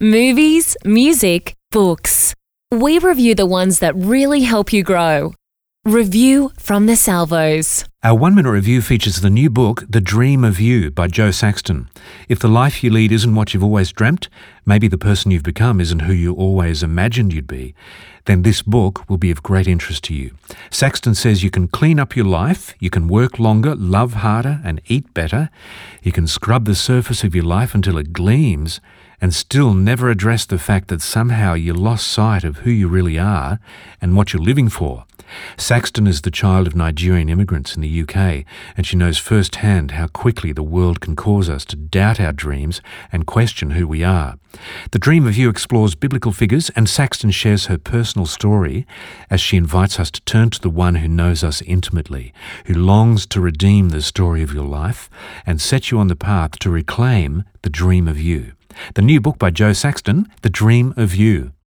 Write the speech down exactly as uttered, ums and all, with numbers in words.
Movies, music, books. We review the ones that really help you grow. Review from the Salvos. Our one-minute review features the new book, The Dream of You by Joe Saxton. If the life you lead isn't what you've always dreamt, maybe the person you've become isn't who you always imagined you'd be, then this book will be of great interest to you. Saxton says you can clean up your life, you can work longer, love harder, and eat better. You can scrub the surface of your life until it gleams, and still never address the fact that somehow you lost sight of who you really are and what you're living for. Saxton is the child of Nigerian immigrants in the U K, and she knows firsthand how quickly the world can cause us to doubt our dreams and question who we are. The Dream of You explores biblical figures, and Saxton shares her personal story as she invites us to turn to the one who knows us intimately, who longs to redeem the story of your life and set you on the path to reclaim the dream of you. The new book by Joe Saxton, The Dream of You.